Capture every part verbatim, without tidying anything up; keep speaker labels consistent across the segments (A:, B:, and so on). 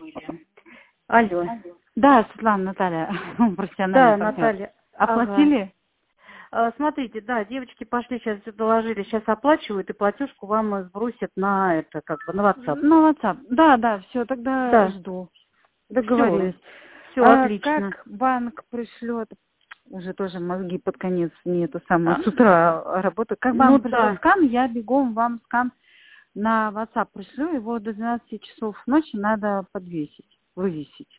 A: Алло.
B: Да, Светлана, Наталья,
A: Да,
B: профессиональный партнер.
A: Наталья. Ага.
B: Оплатили?
A: А, Смотрите, да, девочки пошли, сейчас все доложили, сейчас оплачивают, и платежку вам э, сбросят на это, как бы, на WhatsApp.
B: На WhatsApp. Да, да, все, тогда
A: Да,
B: жду.
A: все,
B: Договорились.
A: все
B: А
A: отлично.
B: как банк пришлет, уже тоже мозги под конец, не это самое,
A: А,
B: с утра работаю. Как
A: ну
B: банк пришлет
A: да.
B: скан, я бегом вам скан на WhatsApp пришлю, его до двенадцати часов ночи надо подвесить, вывесить.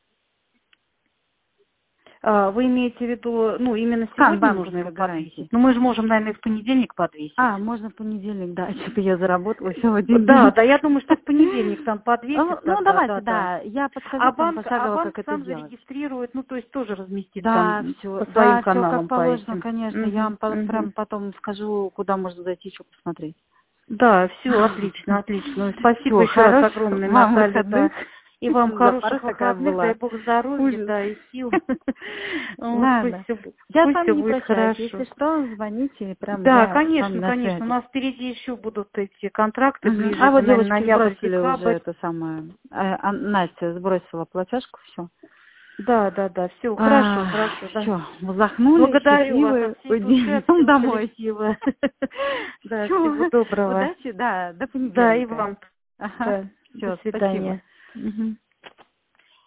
A: А, Вы имеете в виду, ну, именно
B: Скан
A: сегодня нужно
B: банковской
A: его
B: гарантии.
A: подвесить? Ну, мы же можем, наверное, и в понедельник подвесить.
B: А, можно в понедельник, да, что-то я заработала все в один
A: Да,
B: день.
A: да, я думаю, что в понедельник там
B: Ну,
A: подвесят
B: ну,
A: тогда,
B: давайте,
A: да, да.
B: да, я
A: А
B: подскажу там
A: банк, а
B: пошагово,
A: банк
B: как это
A: сам
B: делать.
A: зарегистрирует, ну, то есть тоже разместит
B: Да,
A: там
B: все,
A: по своим
B: да, все как
A: каналам по
B: положено,
A: этим.
B: конечно. Я
A: Мгм,
B: вам по-
A: мгм.
B: прям потом скажу, куда можно зайти, что посмотреть.
A: Да, все, отлично, отлично. Спасибо
B: Все,
A: еще раз
B: хорошего
A: огромное,
B: вам
A: Наталья,
B: выходных.
A: да. И вам
B: Запара
A: хороших
B: такая
A: выходных, дай
B: была.
A: Бог здоровья,
B: Ужас.
A: да, и сил. Вот, пусть
B: Ладно.
A: все,
B: Я с
A: пусть
B: вами
A: все
B: не
A: будет
B: прощаюсь.
A: хорошо.
B: Если что, звоните, прям
A: Да,
B: я с вами
A: конечно,
B: на
A: конечно. У
B: связи.
A: нас впереди еще будут эти контракты
B: Мгм.
A: ближе,
B: А
A: это,
B: вот
A: наверное,
B: девочки
A: ноябрь,
B: сбросили уже
A: декабрь.
B: это самое. А, а, Настя сбросила платежку, все.
A: Да, да, да, все, хорошо,
B: А,
A: хорошо, да.
B: все, вздохнули,
A: Благодарю вас от
B: счастливы,
A: всей души, от
B: идем
A: всего
B: домой.
A: коллектива. Да, всего
B: Все,
A: доброго.
B: удачи, да, до
A: Да, и
B: понедельника.
A: вам.
B: Ага,
A: Да, до
B: все, спасибо.
A: свидания. Мгм.